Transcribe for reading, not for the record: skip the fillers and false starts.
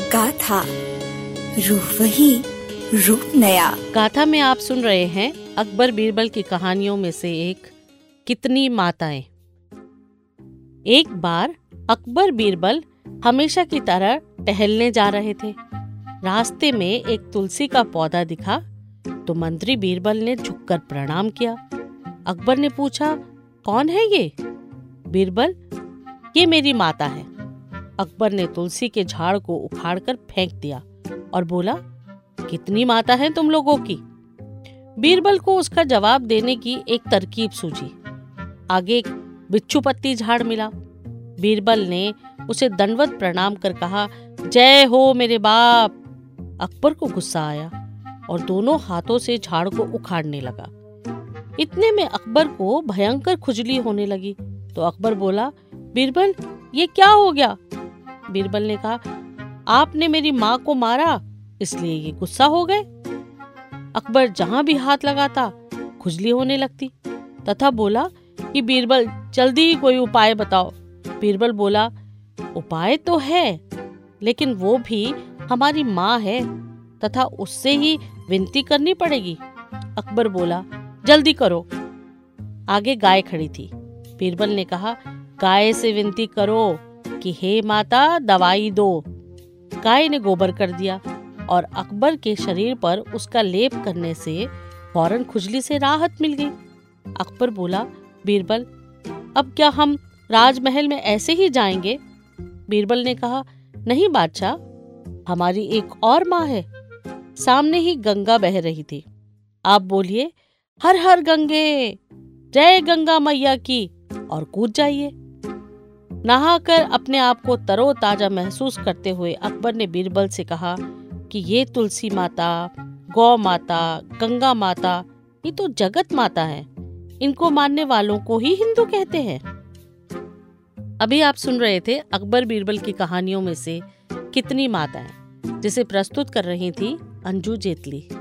गाथा, रूह वही, रूप नया। गाथा में आप सुन रहे हैं अकबर बीरबल की कहानियों में से एक, कितनी माताएं। एक बार अकबर बीरबल हमेशा की तरह टहलने जा रहे थे। रास्ते में एक तुलसी का पौधा दिखा तो मंत्री बीरबल ने झुककर प्रणाम किया। अकबर ने पूछा, कौन है ये? बीरबल, ये मेरी माता है। अकबर ने तुलसी के झाड़ को उखाड़कर फेंक दिया और बोला, कितनी माता है तुम लोगों की? बीरबल को उसका जवाब देने की एक तरकीब सूझी। आगे एक बिच्छू पत्ती झाड़ मिला। बीरबल ने उसे दंडवत प्रणाम कर कहा, जय हो मेरे बाप। अकबर को गुस्सा आया और दोनों हाथों से झाड़ को उखाड़ने लगा। इतने में अकबर को भयंकर खुजली होने लगी तो अकबर बोला, बीरबल, ये क्या हो गया? बीरबल ने कहा, आपने मेरी माँ को मारा इसलिए ये गुस्सा हो गए। अकबर जहां भी हाथ लगाता खुजली होने लगती तथा बोला कि बीरबल, जल्दी ही कोई उपाय बताओ। बीरबल बोला, उपाय तो है, लेकिन वो भी हमारी माँ है तथा उससे ही विनती करनी पड़ेगी। अकबर बोला, जल्दी करो। आगे गाय खड़ी थी। बीरबल ने कहा, गाय से विनती करो कि हे माता, दवाई दो। गाय ने गोबर कर दिया और अकबर के शरीर पर उसका लेप करने से फौरन खुजली से राहत मिल गई। अकबर बोला, बीरबल, अब क्या हम राजमहल में ऐसे ही जाएंगे? बीरबल ने कहा, नहीं बादशाह, हमारी एक और माँ है। सामने ही गंगा बह रही थी। आप बोलिए, हर हर गंगे, जय गंगा मैया की, और कूद जाइए। नहाकर अपने आप को तरोताजा महसूस करते हुए अकबर ने बीरबल से कहा कि ये तुलसी माता, गौ माता, गंगा माता, ये तो जगत माता है। इनको मानने वालों को ही हिंदू कहते हैं। अभी आप सुन रहे थे अकबर बीरबल की कहानियों में से कितनी माताएं, जिसे प्रस्तुत कर रही थी अंजू जेतली।